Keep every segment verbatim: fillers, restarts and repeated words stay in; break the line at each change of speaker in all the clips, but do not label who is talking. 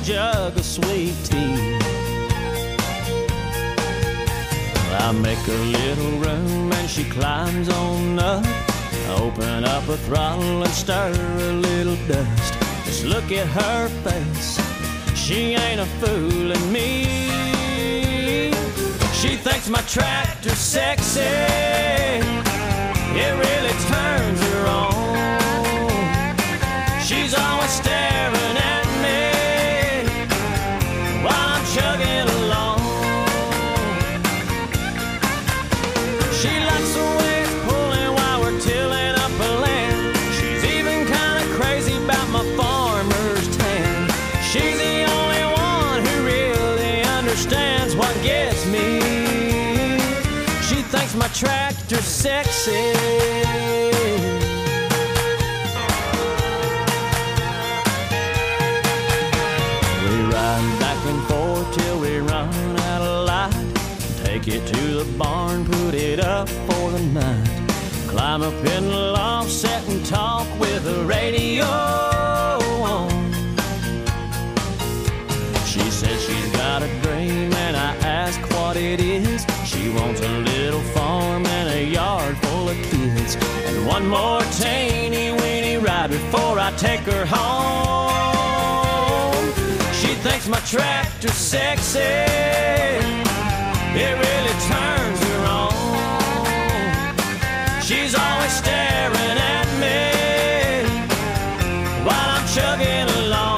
jug of sweet tea. I make a little room and she climbs on up. I open up a throttle and stir a little dust. Just look at her face, she ain't a fooling me. She thinks my tractor's sexy, it really turns her on. She's always staring at me while I'm chugging along. She likes the way it's pulling while we're tilling up a land. She's even kind of crazy about my farmer's tan. She's the only one who really understands what gets me. She thinks my tractor's sexy. We ride back and forth till we run out of light. Take it to the barn, put it up for the night. Climb up in the loft, sit and talk with the radio on. She says she's got a dream and I ask what it is. She wants a little farm and a yard full of kids, and one more teeny weeny ride before I take her home. She thinks my tractor's sexy, it really turns her on. She's always staring at me while I'm chugging along.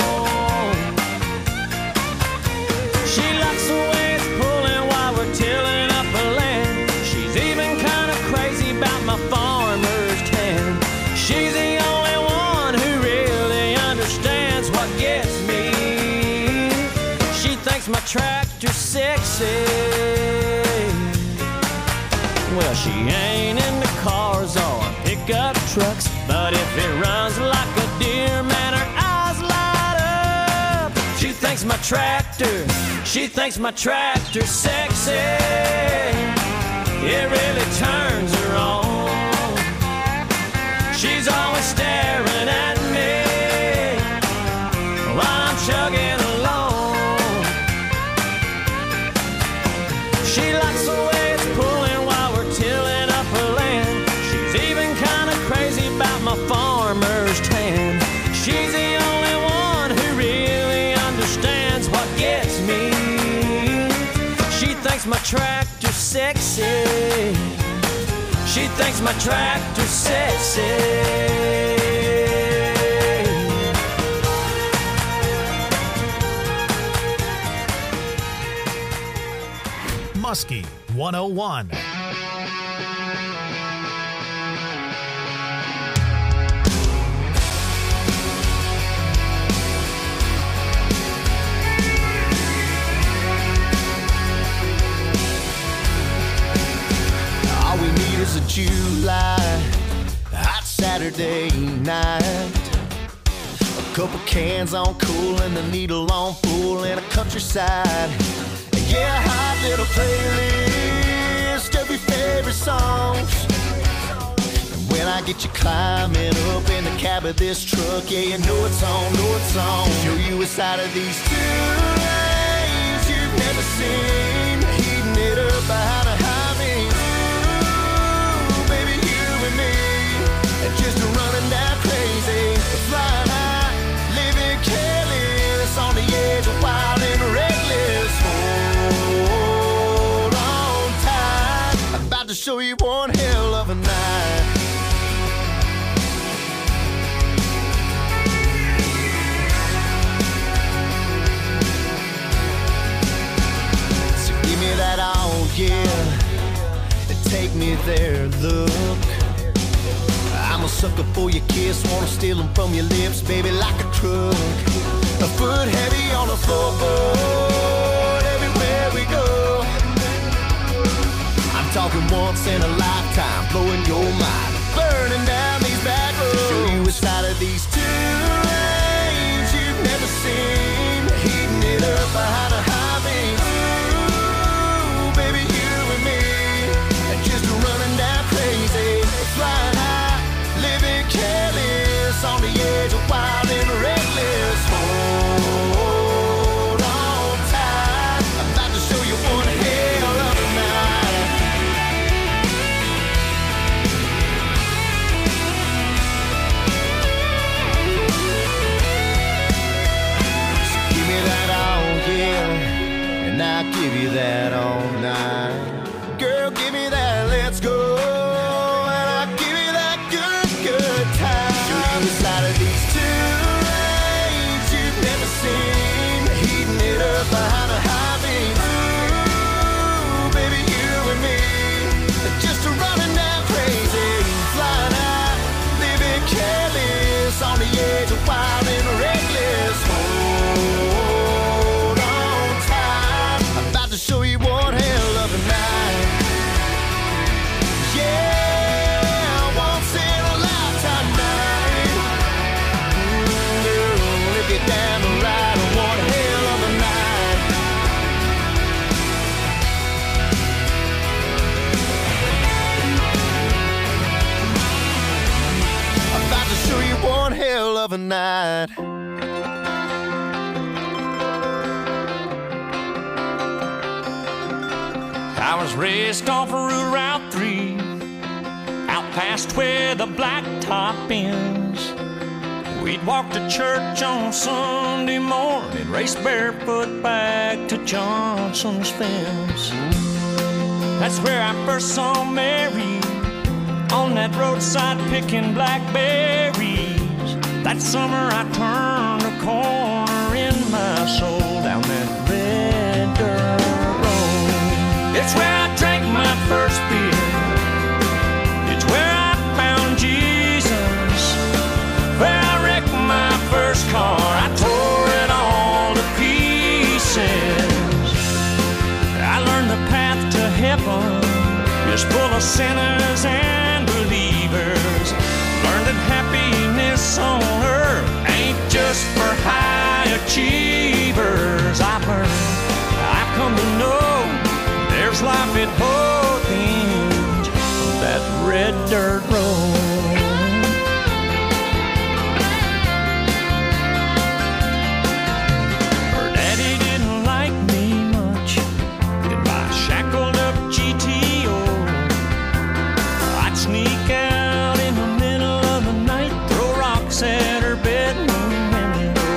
She likes the way it's pulling while we're tilling up a land. She's even kind of crazy about my farmer's tan. She's the only one who really understands what gets me. She thinks my tractor's sexy. Well, she ain't into cars or pickup trucks, but if it runs like a deer, man, her eyes light up. She thinks my tractor, she thinks my tractor's sexy, it really turns her on. She's always staring at me while I'm chugging along. She likes the way it's pulling while we're tilling up her land. She's even kind of crazy about my farmer's tan. She's the only one who really understands what gets me. She thinks my tractor's sexy. She thinks my tractor's sexy.
Muskie one oh one.
All we need is a July hot Saturday night. A couple cans on cool and the needle on full in a countryside. Yeah, hot little playlist of your favorite songs. And when I get you climbing up in the cab of this truck, yeah, you know it's on, know it's on. Show you a side of these two lanes you've never seen. Heating it up behind a highway. Ooh, baby, you and me, and just running down crazy, flying high, living careless on the edge of wild and reckless. Hold on tight, I'm about to show you one hell of a night. So give me that all, yeah, and take me there, look. I'm a sucker for your kiss, wanna steal them from your lips, baby, like a truck. A foot heavy on the floorboard everywhere we go. I'm talking once in a lifetime, blowing your mind, burning down these back roads. Show you a side of these two lanes you've never seen. Heating it up behind a high beam. Ooh, baby, you and me, and just running down crazy, flying high, living careless on the edge of wild and reckless. Oh, of a night.
I was raised off of Route three, out past where the blacktop ends. We'd walk to church on Sunday morning, race barefoot back to Johnson's fence. That's where I first saw Mary, on that roadside picking blackberries. That summer I turned a corner in my soul down that red dirt road. It's where I drank my first beer. It's where I found Jesus. Where I wrecked my first car. I tore it all to pieces. I learned the path to heaven is full of sinners and believers. Learned that happiness on earth ain't just for high achievers. I've learned, I've come to know there's life at both ends of that red dirt road. Her daddy didn't like me much in my shackled up G T O. I'd sneak out in the middle of the night, throw rocks at her bedroom window.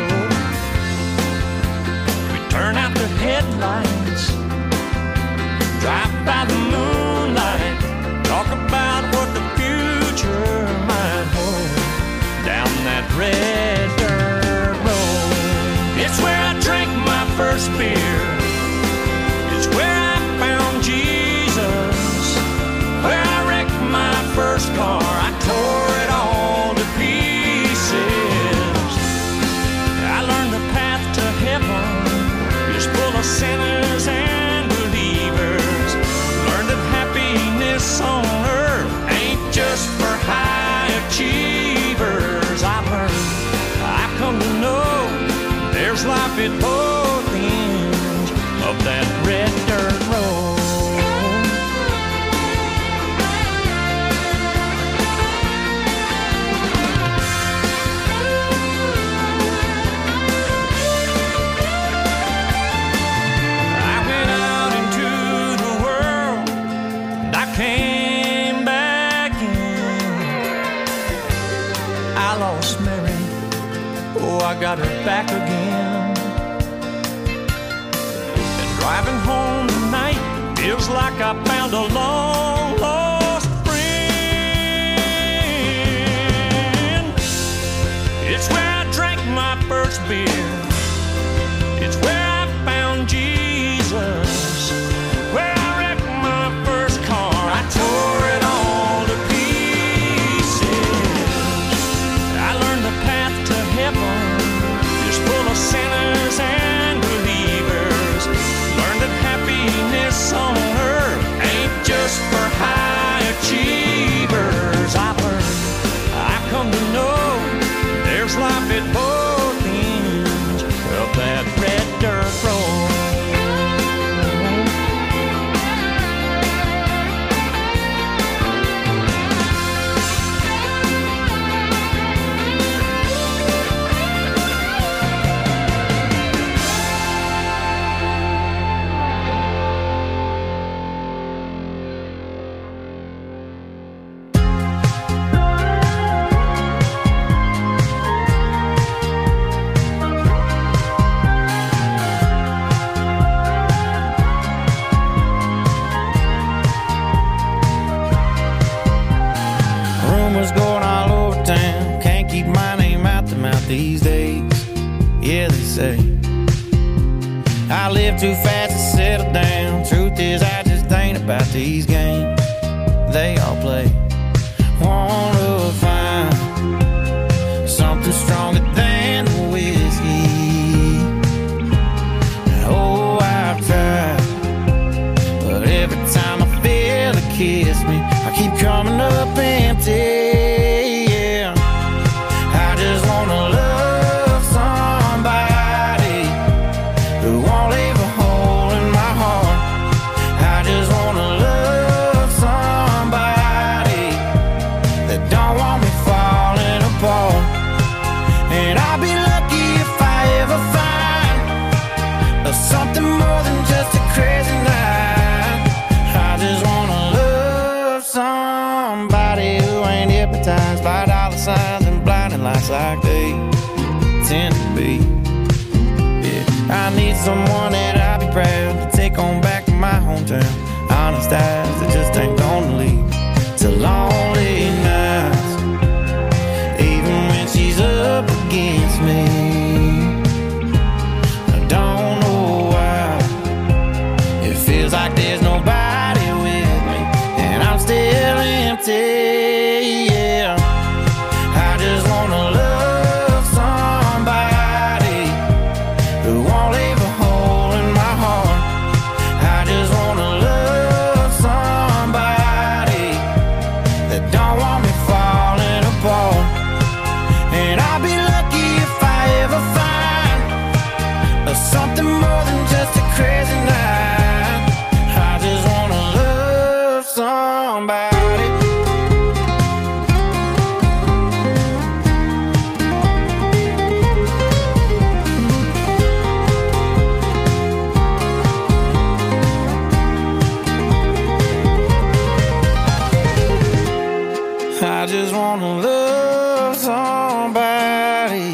We'd turn out the headlights, drive by the moonlight, talk about what the future might hold down that red dirt road. It's where I drank my first beer. It's where I found Jesus. Where I wrecked my first car. I tore it all to pieces. I learned the path to heaven is full of sinners and believers. Learned that happiness on earth ain't just for high achievers. I've learned, I've come to know there's life at both ends of that red dirt road. I went out into the world and I came back in. I lost Mary, oh, I got her back again. And driving home tonight feels like I found a long lost friend. It's where I drank my first beer. It's where I found Jesus. Where I wrecked my first car. I tore it all to pieces. I learned the path to heaven is full of sinners and believers. Learned that happiness on earth ain't just for high achievers. I've learned, I've come to know there's life at both ends of that red dirt road.
Rumors going all over town, can't keep my name out the mouth these days. Yeah, they say I live too fast to settle down. Truth is, I just ain't about these games they all play. Wanna find something stronger than the whiskey. Oh, I've tried, but every time I feel it kiss me, I keep coming up empty. Yeah, I just wanna love somebody who won't leave a hole in my heart. I just wanna love somebody that nights like they tend to be. Yeah, I need someone that I'll be proud to take on back to my hometown. Honest eyes that just ain't gonna lead to lonely nights, even when she's up against me. I don't know why it feels like there's nobody with me, and I'm still empty. Yeah, I just wanna love somebody who won't leave a hole in my heart. I just wanna love somebody that don't want me falling apart. And I'll be lucky if I ever find something more than just a crazy night. I just wanna love somebody. I just wanna love somebody.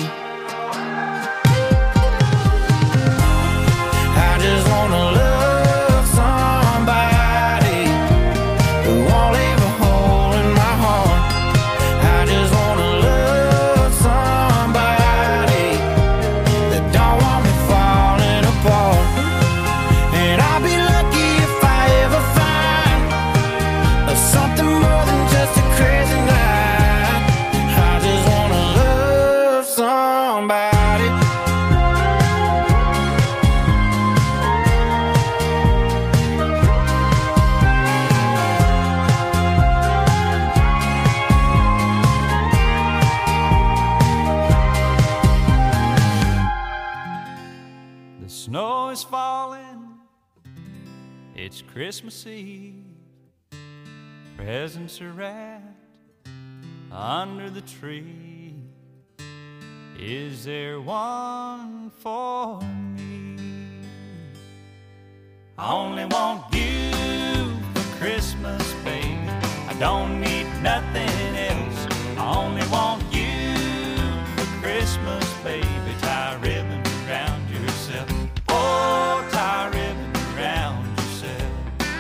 I just wanna love somebody who won't leave a hole in my heart. I just wanna love somebody that don't want me falling apart. And I'll be lucky if I ever find something more than just a crazy night. I just wanna love somebody.
The snow is falling, it's Christmas Eve. Presents are wrapped under the tree. Is there one for me? I only want you for Christmas, baby. I don't need nothing else. I only want you for Christmas, baby. Tie a ribbon around yourself. Oh, tie a ribbon around yourself.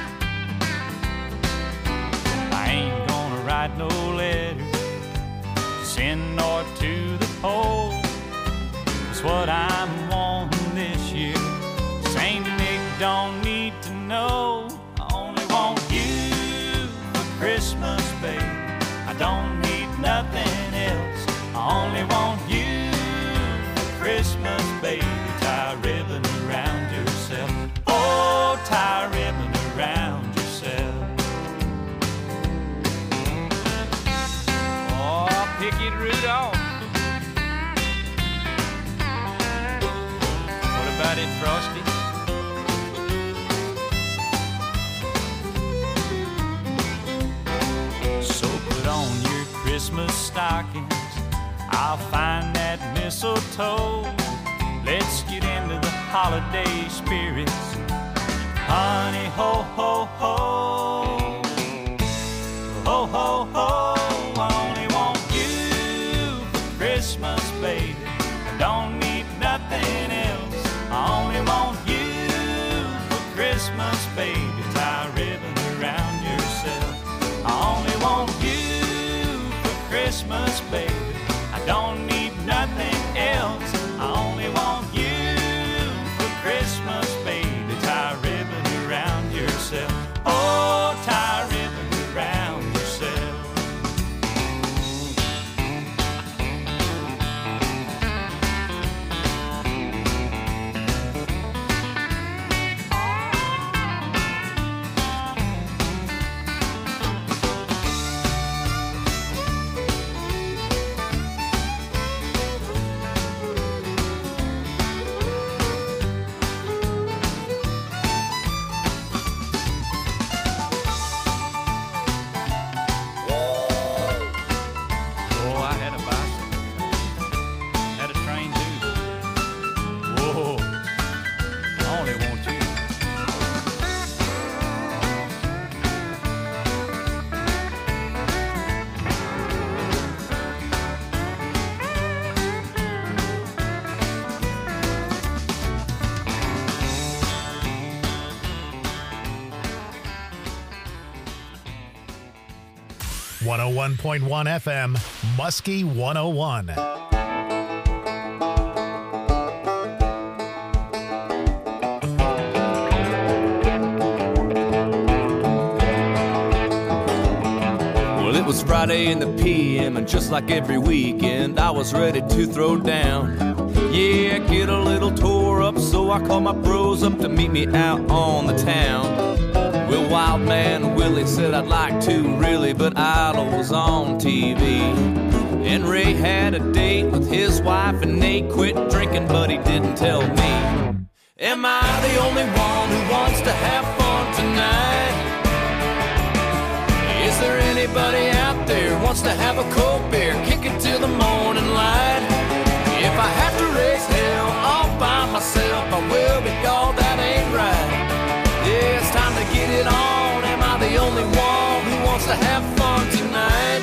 I ain't gonna write no letter to send north to the pole. It's what I'm wanting this year. Saint Nick don't need to know. I only want you for Christmas, baby. I don't need nothing else. I only want you for Christmas, baby. Tie a ribbon around yourself. Oh, tie a ribbon around yourself. Oh, pick it, Rudolph. What about it, Frosty? So put on your Christmas stockings. I'll find that mistletoe. Let's get into the holiday spirits. Honey, ho, ho, ho. Ho, ho, ho. I only want you for Christmas, baby. I don't need nothing else. I only want you for Christmas, baby. Tie a ribbon around yourself. I only want you for Christmas, baby. I don't need nothing else. I only want you for Christmas, baby. Tie a ribbon around yourself. Oh,
one oh one point one F M, Muskie one oh one.
Well, it was Friday in the P M, and just like every weekend, I was ready to throw down. Yeah, get a little tore up, so I called my bros up to meet me out on the town. Well, Wild Man Willie said I'd like to, really, but Idol was on T V. And Ray had a date with his wife, and Nate quit drinking, but he didn't tell me. Am I the only one who wants to have fun tonight? Is there anybody out there who wants to have a cold beer, kick it till the morning light? If I have to raise hell all by myself, I will, but y'all, that ain't right. Yeah, it's time to get it on. Am I the only one who wants to have fun tonight?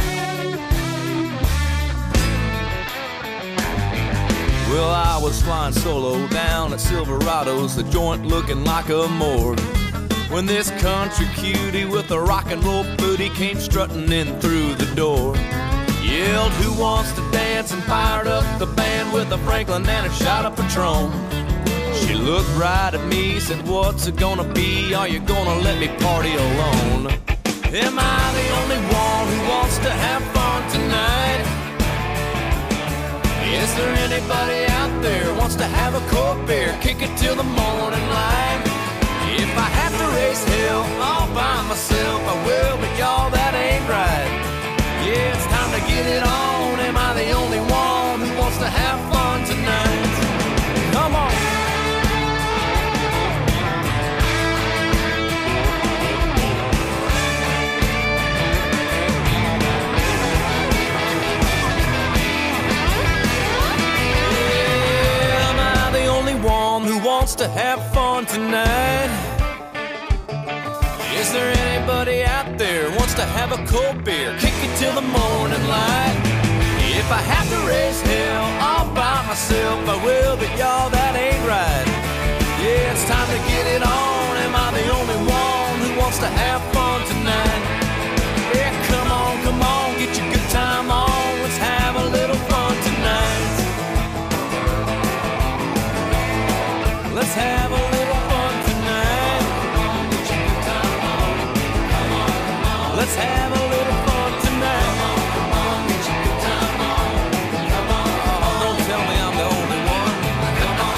Well, I was flying solo down at Silverado's, the joint looking like a morgue, when this country cutie with a rock and roll booty came strutting in through the door. Yelled, who wants to dance, and fired up the band with a Franklin and a shot of Patron. She looked right at me, said, what's it gonna be? Are you gonna let me party alone? Am I the only one who wants to have fun tonight? Is there anybody out there who wants to have a cold beer, kick it till the morning light? If I have to raise hell all by myself, I will, but y'all, that ain't right. Yeah, it's time to get it on. Am I the only one who wants to have fun tonight? Come on. Yeah, am I the only one who wants to have fun tonight? Is there anybody out there who wants to have a cold beer, kick it till the morning light? If I have to raise hell all by myself, I will, but y'all, that ain't right. Yeah, it's time to get it on. Am I the only one who wants to have fun tonight? Yeah, come on, come on, get your good time on. Let's have a little fun tonight. Let's have a little fun tonight. Let's have a little fun tonight. Come on, get your good time on. Come on, don't tell me I'm the only one. Come on,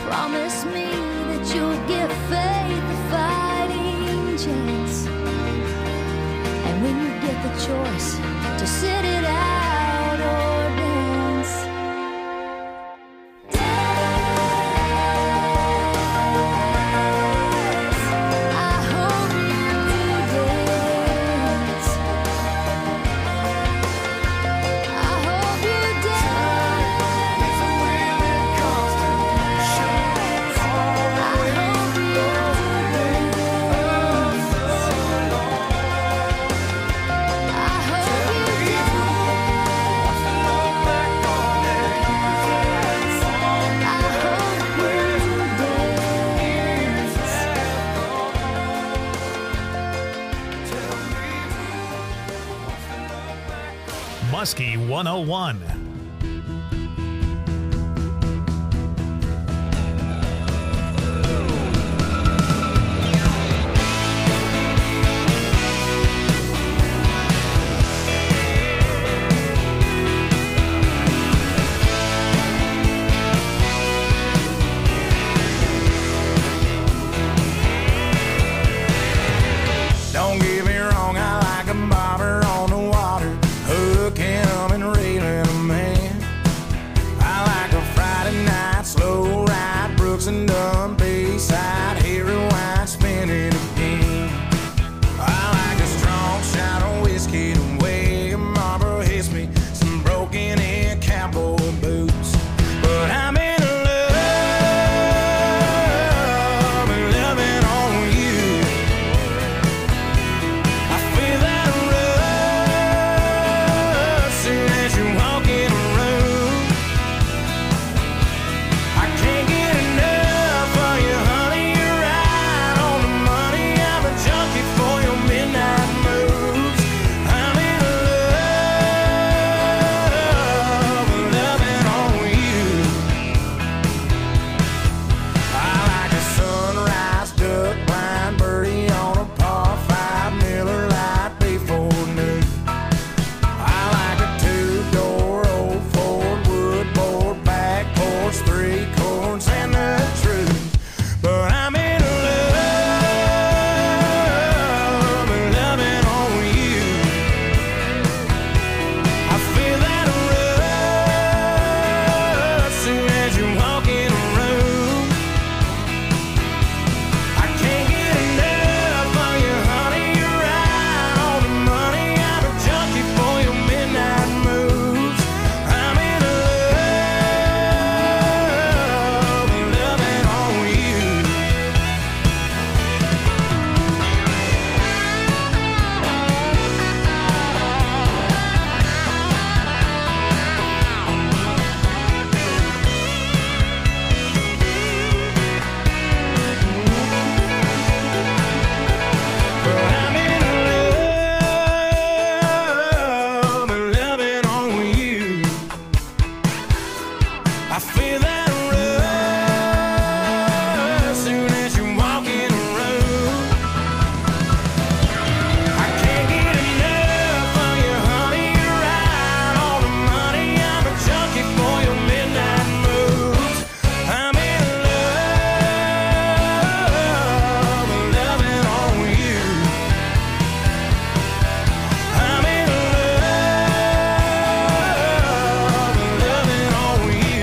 Promise me that you'll give faith a fighting chance. And when you get the choice to sit it out or dance, dance. I hope you dance. I hope you dance. I hope you dance. I hope you
Muskie one oh one.
Don't get me wrong, I like a bobber on the water, hooking 'em and reeling 'em in. I like a Friday night slow ride, Brooks and Dunn Bayside, hear rewind, spin it again. I like a strong shot of whiskey, the way a Marlboro hits me, some broken in cowboy boots. But I'm in love and loving on you. I feel that rush soon as you walk in a room. I can't get enough of you, honey. You're right on the money. I'm a junkie for your midnight moves. I'm in love and loving on you. I like a sunrise, duck blind, birdie on a par five, Miller Lite before noon. I like a two-door old Ford, wood board, back porch, three chords, and the truth. But I'm in love and loving on you. I feel that rush soon as you walk in a room. I can't get enough of you, honey. You're right on the money. I'm a junkie for your midnight moves. I'm in love and loving on you. But I'm in love and loving on you. I feel that rush soon as you walk in a room. I can't get enough of you, honey. You're right on the money. I'm a junkie for your midnight moves. I'm in love and loving on you. I'm in love and loving on you.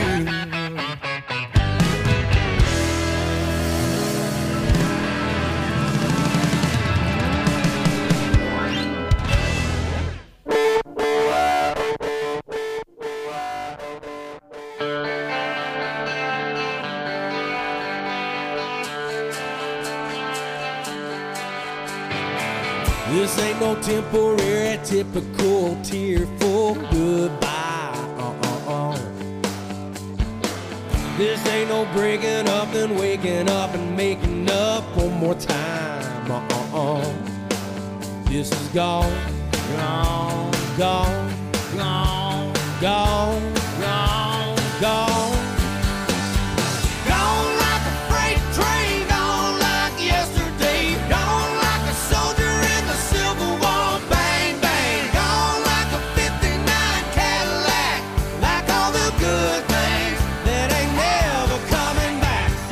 This ain't no temporary, typical, tearful goodbye. Uh-uh-uh. This ain't no breaking up and waking up and making up one more time. Uh-uh-uh. This is gone, gone, gone, gone, gone, gone, gone. Gone like a freight train, gone like yesterday, gone like a soldier in the Civil War. Bang, bang, gone like a fifty-nine Cadillac, like all the good things that ain't never coming back.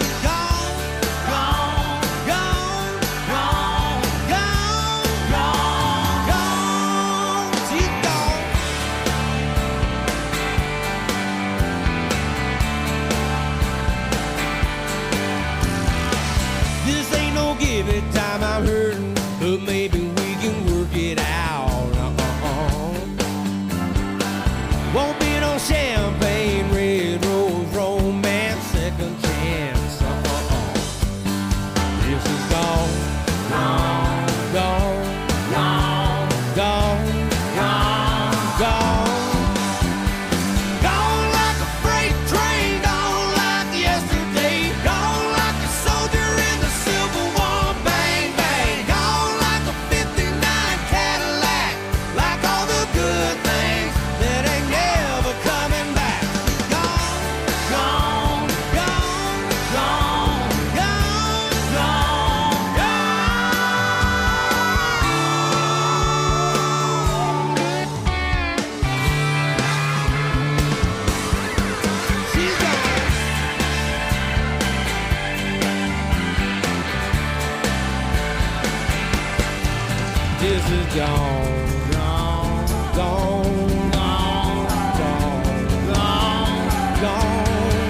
gone, gone, gone, gone, gone, gone, gone.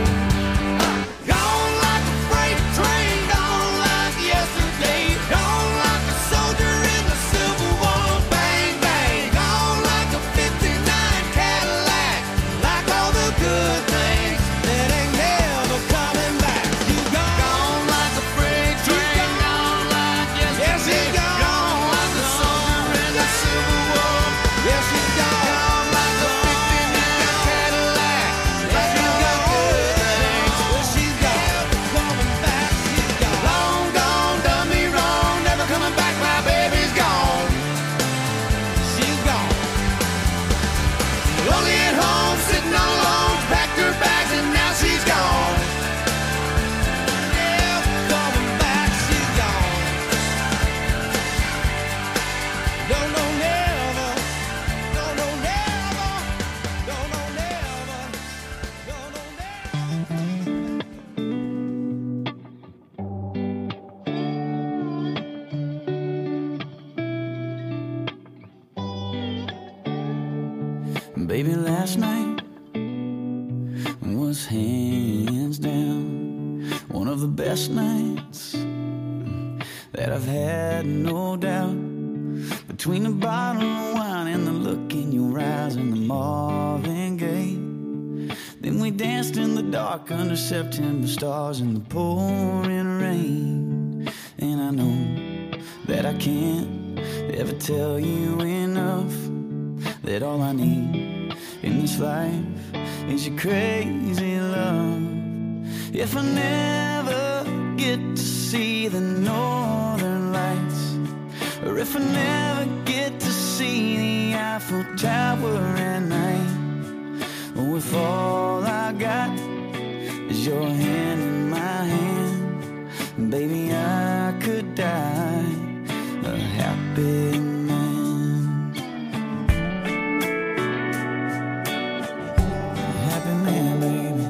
Gone like a freight train, gone like yesterday, gone like a soldier in the Civil War. Bang, bang, gone like a fifty-nine Cadillac, like all the good things that ain't never coming back. You gone, gone like a freight train, gone like yesterday. Yes, he gone, gone like a soldier in the Civil War. Yes, he gone, gone like a fifty-nine Cadillac, like all the good things. Well, she's gone, coming back. She's gone, long gone, done me wrong, never coming back. My baby's gone. She's gone. Lonely at home, sitting all alone, packed her bags and now she's gone. Never coming back, she's gone. No, no, never. No, no, never. No, no, never. No, no, never.
Baby, last night was hands down one of the best nights that I've had, no doubt. Between the bottle of wine and the look in your eyes and the Marvin Gaye, then we danced in the dark under September stars in the pouring rain. And I know that I can't ever tell you enough that all I need in this life is your crazy love. If I never get to see the northern lights, or if I never get to see the Eiffel Tower at night, or if all I got is your hand in my hand, baby, I could die a happy man. Happy man, baby.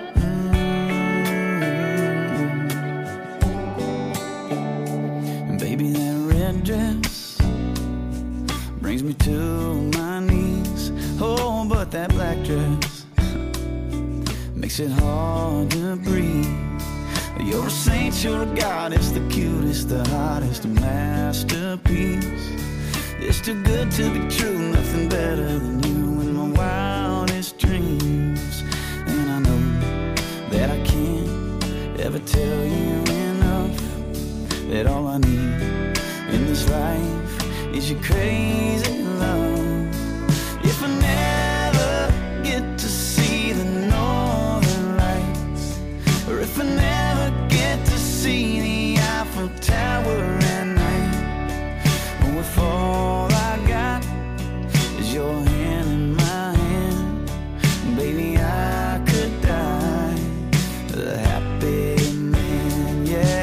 Mm-hmm. Baby, that red dress brings me to my knees. Oh, but that black dress makes it hard to breathe. You're a saint, you're a goddess, the cutest, the hottest, a masterpiece. It's too good to be true, nothing better than you in my wildest dreams. And I know that I can't ever tell you enough that all I need in this life is your crazy love. If I never get to see the northern lights, or if I never get to see the Eiffel Tower at night, or if all I got is your hand in my hand, baby, I could die a happy man, yeah.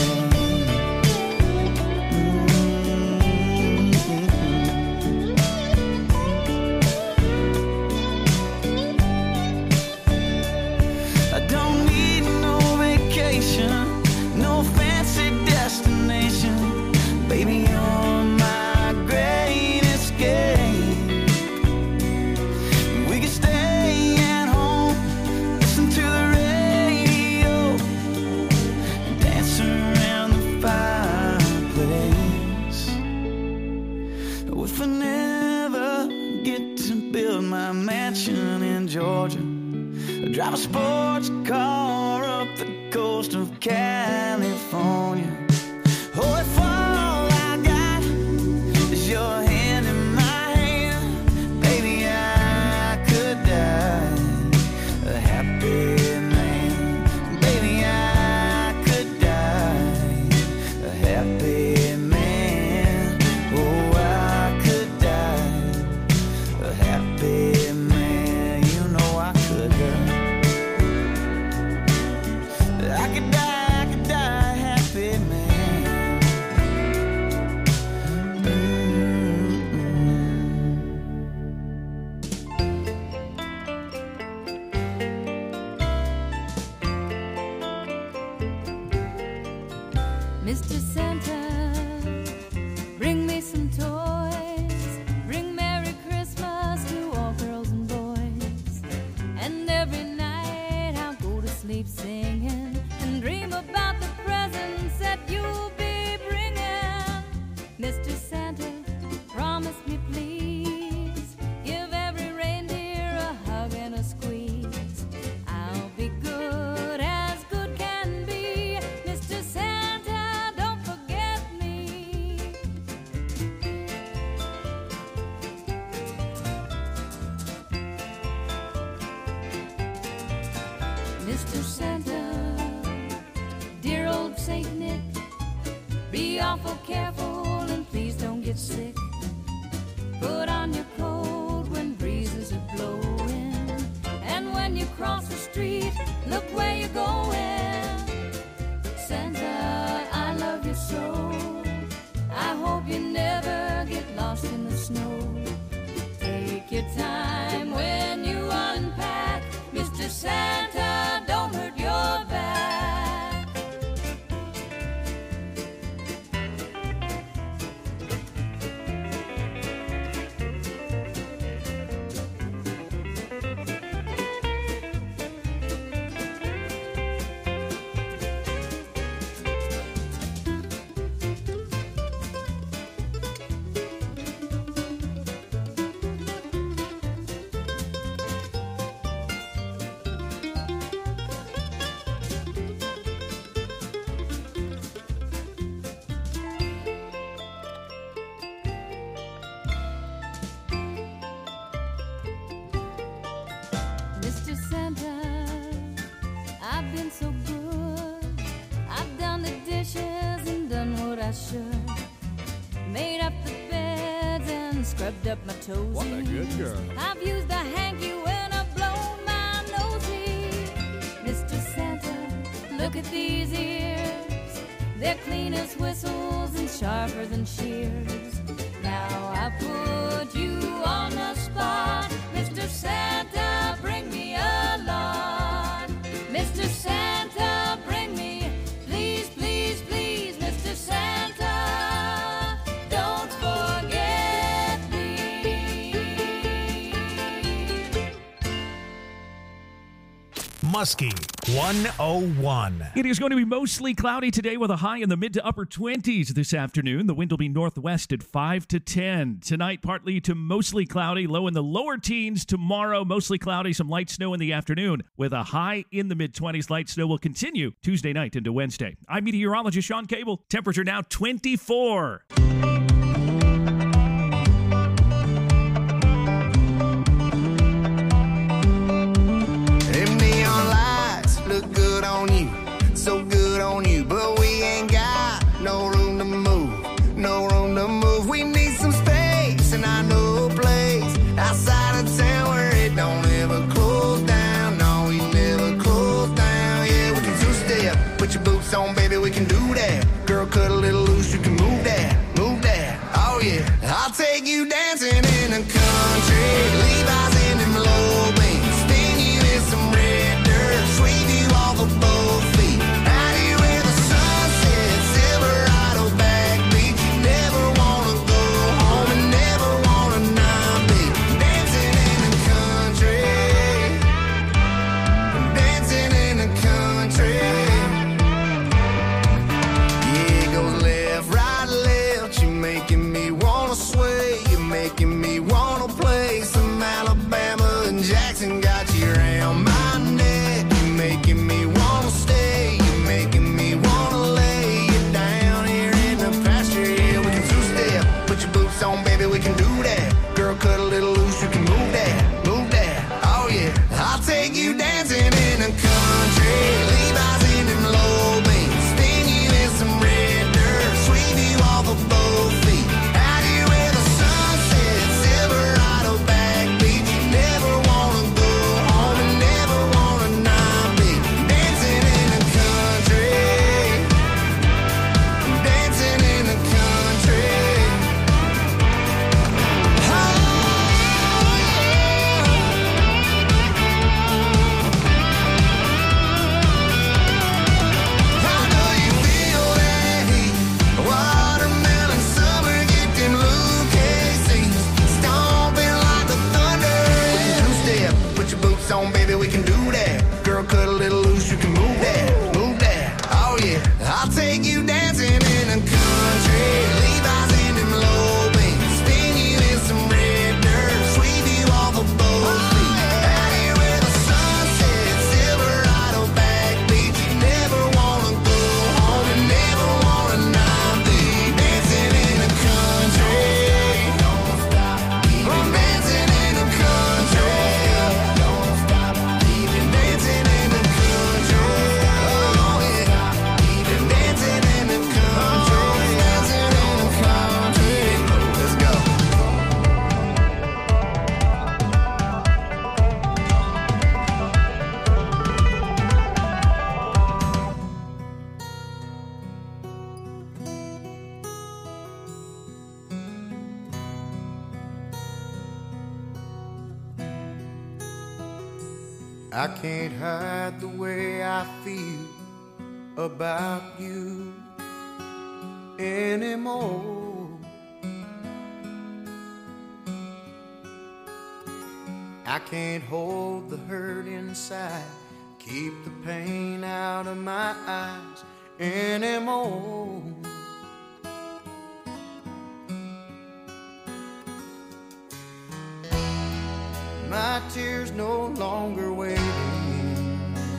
I don't need no vacation, no fancy destination, baby, you're my great escape. We can stay at home, listen to the radio, dance around the fireplace. If I never get to build my mansion in Georgia, drive a sports car up the coast of California. Oh, if all I got is your hand in my hand, baby, I could die a happy man. Baby, I could die a happy man. Oh, I could die a happy man. You know I could die. I could die, I could die a happy man.
Mister Santa, bring me some toys. Mister Santa, dear old Saint Nick, be awful careful and please don't get sick. Put on your coat when breezes are blowing, and when you cross the street, look where you're going. Santa, I love you so. I hope you never get lost in the snow. Take your time when you unpack. Mister Santa, don't hurt your back. Mister Santa, I've been so good. I've done the dishes and done what I should. Made up the beds and scrubbed up my toesies.
What a good girl.
I've used a hanky when I've blown my nosy. Mister Santa, look at these ears. They're clean as whistles and sharper than shears. Now I put you on the spot. Mister Santa, bring me a lot. Mister Santa, bring me, please, please, please. Mister Santa, don't forget me.
Muskie one oh one.
It is going to be mostly cloudy today with a high in the mid to upper twenties this afternoon. The wind will be northwest at five to ten. Tonight, partly to mostly cloudy, low in the lower teens. Tomorrow, mostly cloudy, some light snow in the afternoon with a high in the mid twenties. Light snow will continue Tuesday night into Wednesday. I'm meteorologist Sean Cable. Temperature now twenty-four.
Them neon lights look good on you, so good on you, but we ain't got no room to move, no room to move. We need some space, and I know a place outside of town where it don't ever close down. No, we never close down. Yeah, we can two-step, put your boots on, baby, we can do that. Girl, cut a little loose, you can move that, move that. Oh yeah, I'll take you dancing in the country, Levi's in them low beams, spin you in some red dirt, sweep you off of both feet, out here where the sun sets, Silverado back beach. You never wanna go home and never wanna not be dancing in the country, dancing in the country. I can't hide the way I feel about you anymore. I can't hold the hurt inside, keep the pain out of my eyes anymore. My tears no longer waiting.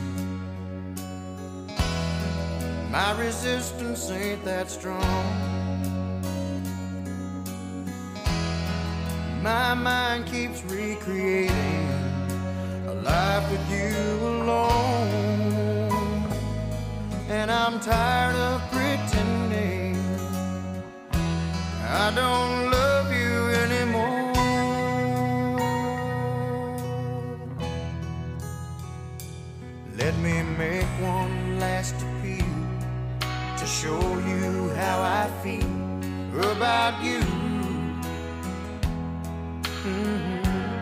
My resistance ain't that strong. My mind keeps recreating a life with you alone. And I'm tired of pretending I don't love you anymore. Let me make one last appeal to show you how I feel about you. Mm-hmm.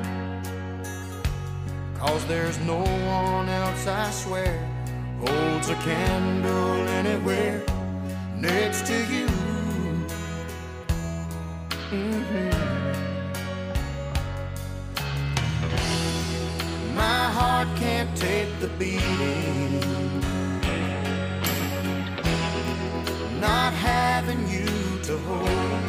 'Cause there's no one else, I swear, holds a candle anywhere next to you. Mm-hmm. My heart can't take the beating, not having you to hold.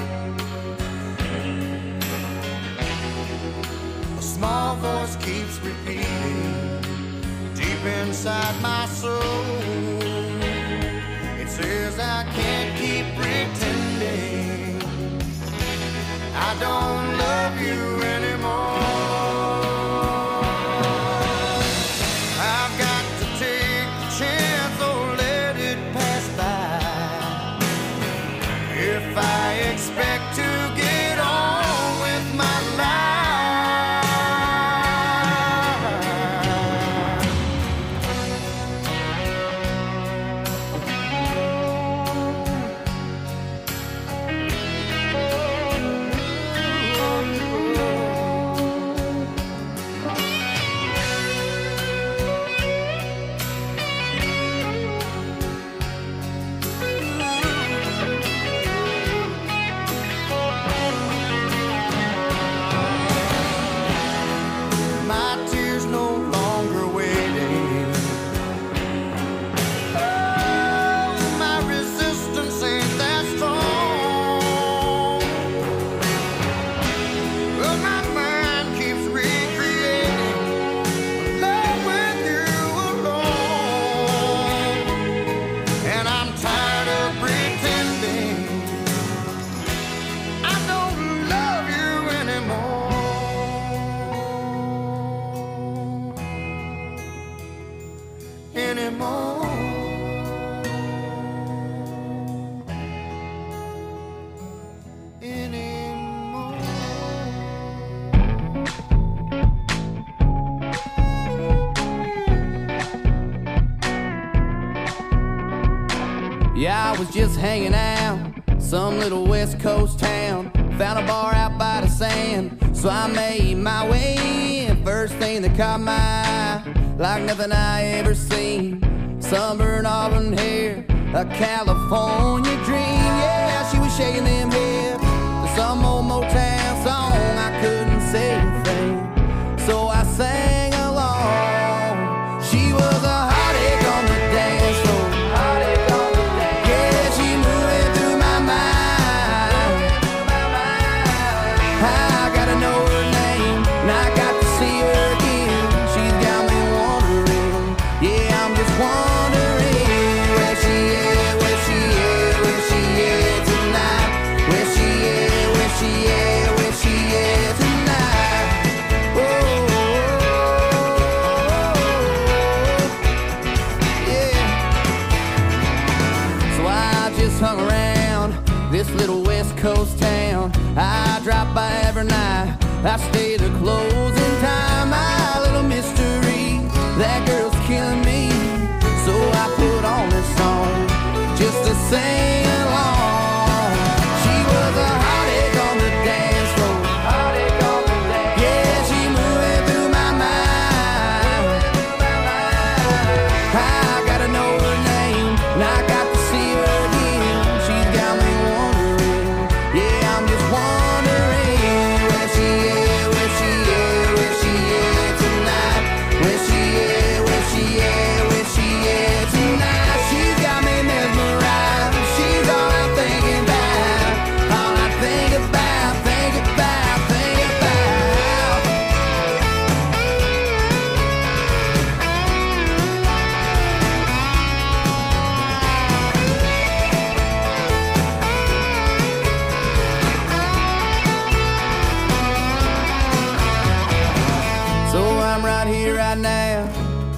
A small voice keeps repeating deep inside my soul. It says I can't keep pretending I don't love you anymore. If I expect to get on with my
Yeah, I was just hanging out, some little West Coast town. Found a bar out by the sand, so I made my way in. First thing that caught my eye, like nothing I ever seen. Sunburned auburn hair, a California dream. Yeah, she was shaking them hips to some old Motown song. I couldn't say a thing, so I sang along. She was a heartache on the dance floor. This little West Coast town I drop by every night. I stay to closing time. My little mystery, that girl's killing me. So I put on this song just to sing along. She was a heartache on the dance floor. Heartache on the dance. Yeah, she moving through my mind.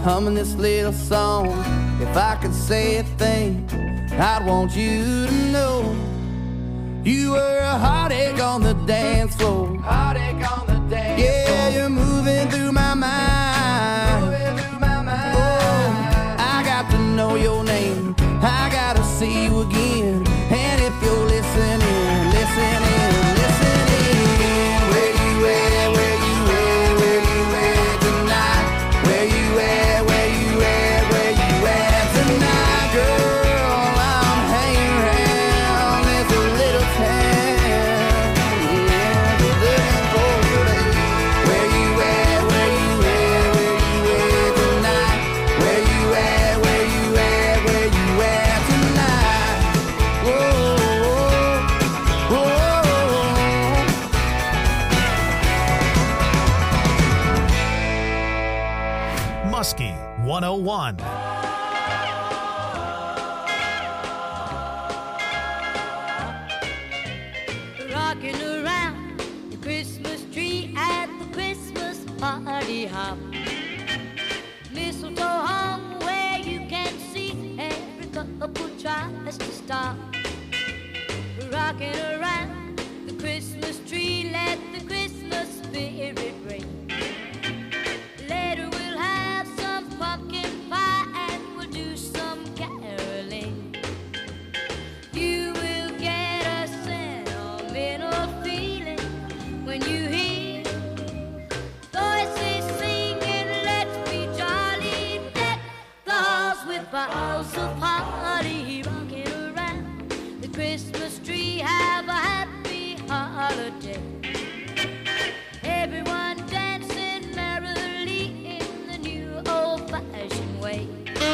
humming this little song. If I could say a thing, I'd want you to know you were a heartache on the dance floor. Heartache on the dance floor. Yeah, you're moving through my mind. Moving through my mind. Oh, I got to know your name. I gotta see you again. And if you're listening, listening, listening, where you at, where you at, where you at tonight? Where you at, where you at, where you at tonight, girl? I'm hanging around this little town, yeah, just looking for you. Where you at, where you at, where you at tonight? Where you at, where you at, where you at tonight? Whoa, whoa, whoa.
Muskie one oh one.
Rocking around the Christmas tree at the Christmas party hop. Mistletoe hung where you can see every couple tries to stop. Rocking around the Christmas tree, let the Christmas spirit ring. Later we'll have some pumpkin pie and we'll do some caroling. You will get a sentimental feeling when you hear voices singing, let's be jolly, deck the halls with boughs of holly. Rocking around the Christmas tree, have a happy holiday. Everyone dancing merrily in the new old-fashioned way.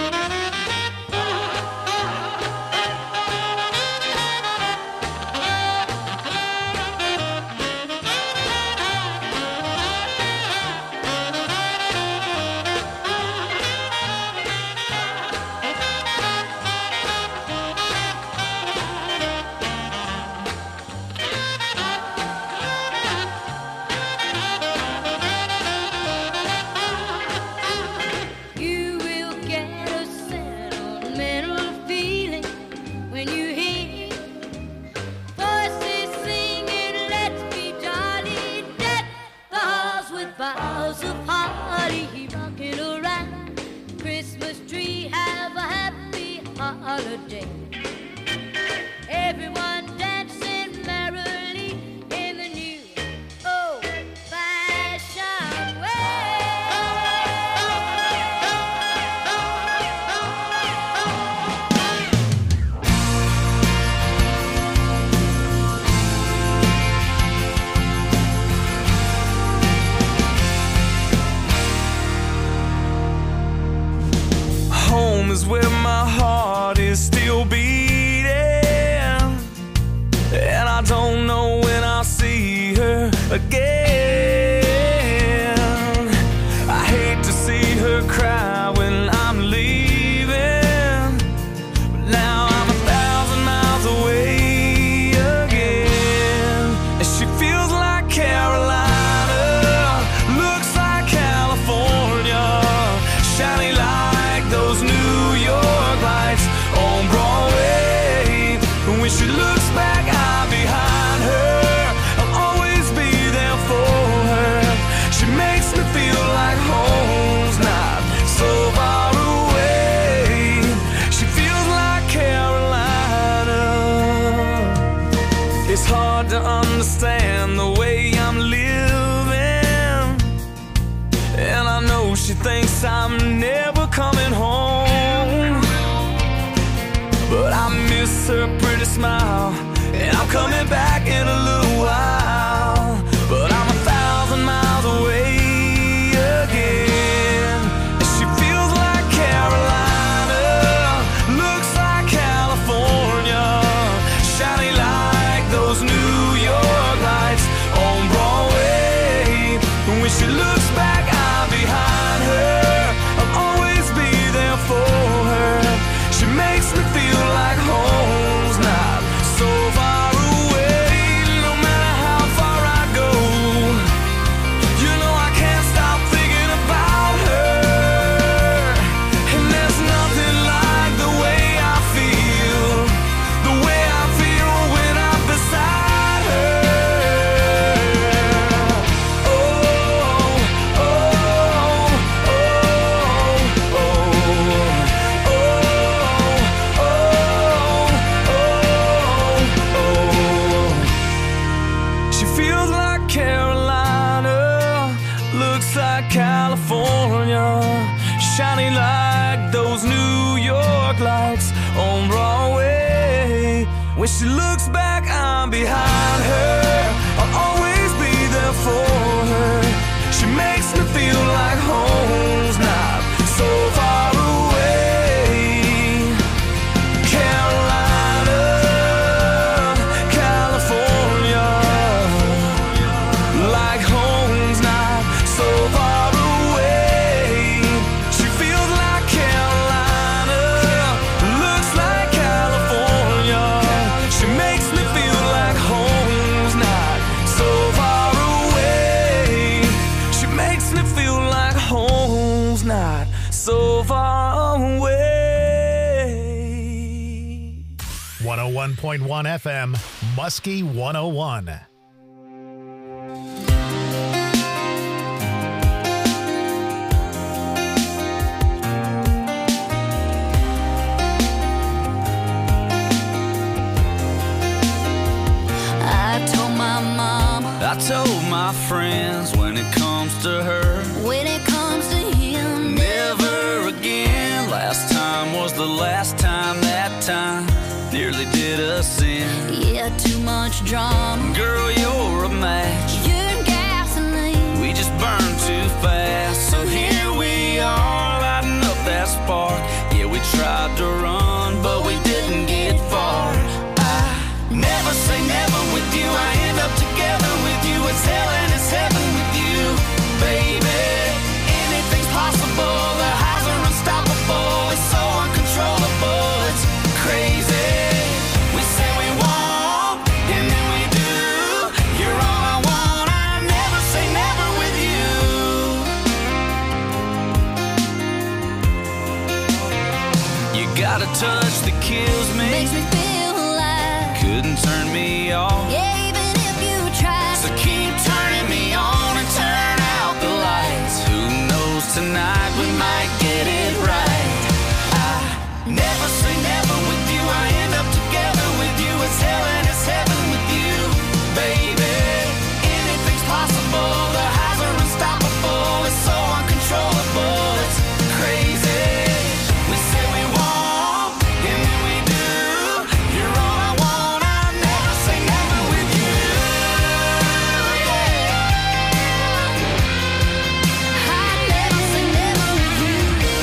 You will get a sentimental feeling when you hear voices singing, let's be jolly, deck the halls with boughs of holly. Rocking around the Christmas tree, have a happy holiday. Everyone dancing merrily in the new old-fashioned
Home is where my heart is still beating, and I don't know when I'll see her again. I hate to see her cry when I'm leaving, but now I'm a thousand miles away again. And she feels like Carolina, looks like California, shiny like those New York lights on Broadway. And when she looks back, I'm behind her. I'll always be there for her. She makes me feel like home's not so far away. She feels like Carolina. It's hard to understand the way I'm living, and I know she thinks I'm never coming home, but I miss her pretty smile, and I'm coming back in a little while. But I'm a thousand miles away again, and she feels like Carolina, looks like California, shiny like those New York lights on Broadway. And when she looks back, I'm behind her. I'll always be there for her. She makes me feel like home's not so far away no
When she looks back, I'm behind her. I'll always be there for her. She makes me feel like home's not so far away. Carolina, California, like home's not so far away. She feels like Carolina, looks like California. She makes me feel like home's not so far away. She makes me feel like home's not so far away.
one oh one point one F M, Muskie one oh one.
I told my mama,
I told my friends when it comes to her,
when it comes to him,
never again. Last time was the last time, that time nearly did us in.
yeah, too much drama.
Girl, you're a match.
You're gasoline.
We just burn too fast. So here we are, lighting up that spark. Yeah, we tried to run, but we didn't get far. I never say never with you. I end up together with you. It's hell and it's heaven with you, baby. Anything's possible. The highs are unstoppable. It's so uncontrollable. It's crazy. We say we won't, and then we do. You're all I want. I never say never with you. You got a touch that kills me.
Makes me feel alive.
Couldn't turn me off.
Yeah, even if you try.
So keep turning me on and turn out the lights. Who knows, tonight we might get it right. I never say never with you. I end up together with you. It's hell and it's heaven with you, baby. Anything's possible. The highs are unstoppable. It's so uncontrollable. It's crazy. We say we won't, and then we do. You're all I want. I never say never with you. Yeah.
I never say never with you.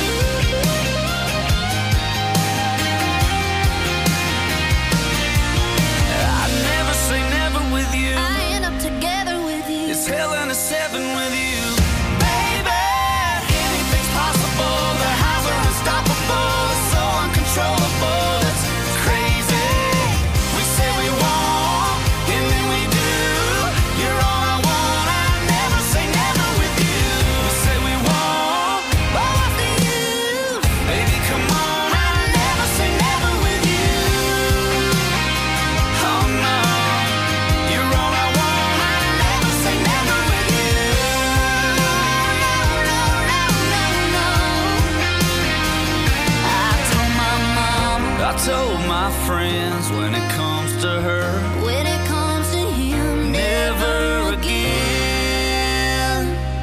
I never say never with you.
I end up together with you.
It's hell and it's heaven with you, baby. Anything's possible. The highs are unstoppable. It's so uncontrollable. It's crazy. We say we won't, and then we do. You're all I want. I never say never with you. We say we won't, but what's the use? Baby, come on. I never say never with you. Oh no, you're all I want. I never say never with you.
No, no, no, no, no. I told my mama,
I told my friends when it comes to her,
when it comes to him,
never again.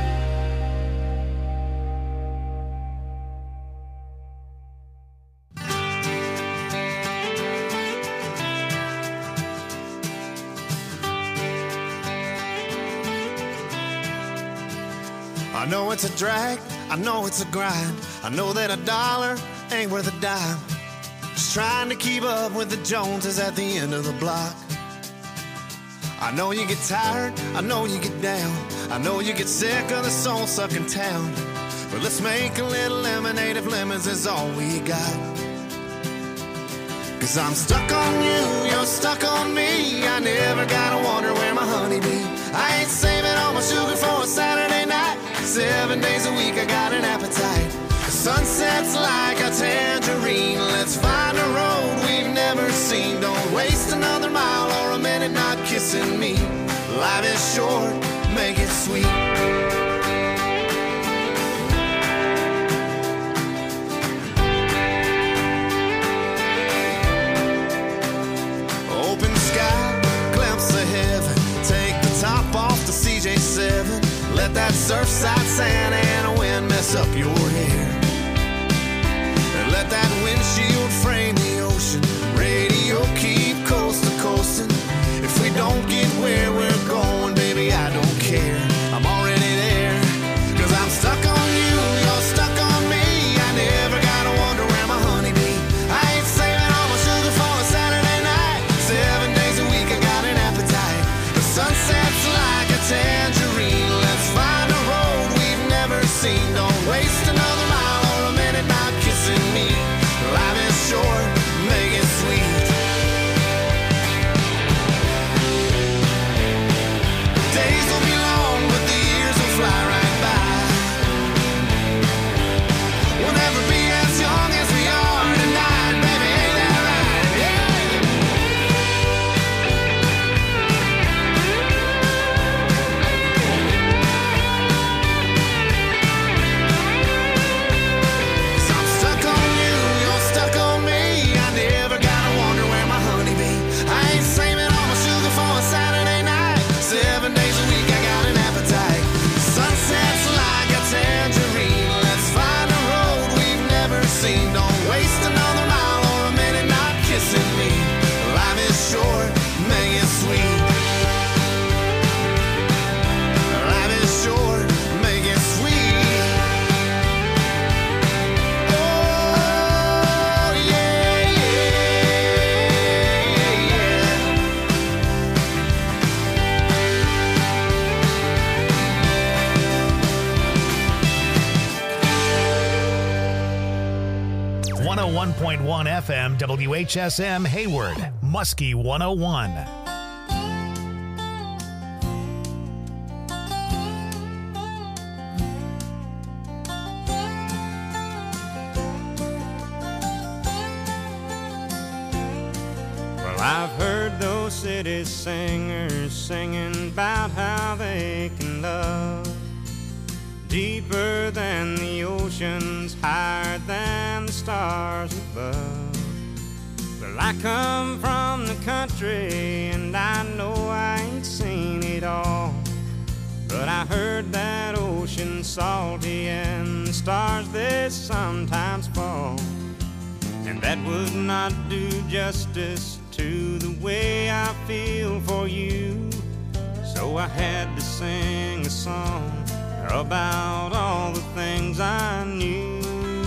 I know it's a drag, I know it's a grind. I know that a dollar ain't worth a dime. Just trying to keep up with the Joneses at the end of the block. I know you get tired, I know you get down. I know you get sick of the soul-sucking town. But let's make a little lemonade if lemons is all we got. Cause I'm stuck on you, you're stuck on me. I never gotta wonder where my honey be. I ain't saving all my sugar for a Saturday night. Seven days a week I got an appetite. The sunset's like a tangerine. Let's find a road we've never seen. Don't waste another mile or a minute not kissing me. Life is short, make it sweet. Open sky, glimpse of heaven. Take the top off the C J seven. Let that surfside Santa Ana wind mess up your hair. And let that windshield frame the ocean. Radio keep coast
F M, W H S M Hayward, Muskie one oh one.
Well, I've heard those city singers singing about how they can love deeper than the oceans, higher than the stars above. Well, I come from the country and I know I ain't seen it all, but I heard that ocean's salty and the stars they sometimes fall, and that would not do justice to the way I feel for you. So I had to sing a song about all the things I knew.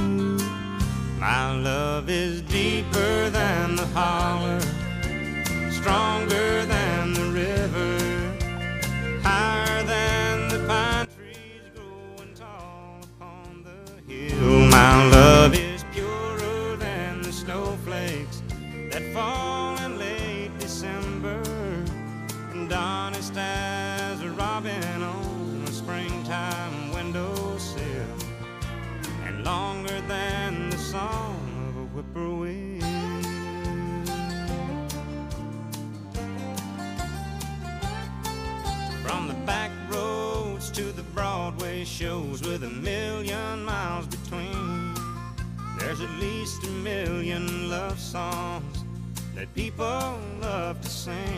My love is deeper than the holler, stronger than the river, higher than the pine trees growing tall upon the hill. My love is purer than the snowflakes that fall in late December, and honest as a robin on a springtime windowsill, and longer than the song of a whippoorwill. From the back roads to the Broadway shows with a million miles between, there's at least a million love songs that people love to sing.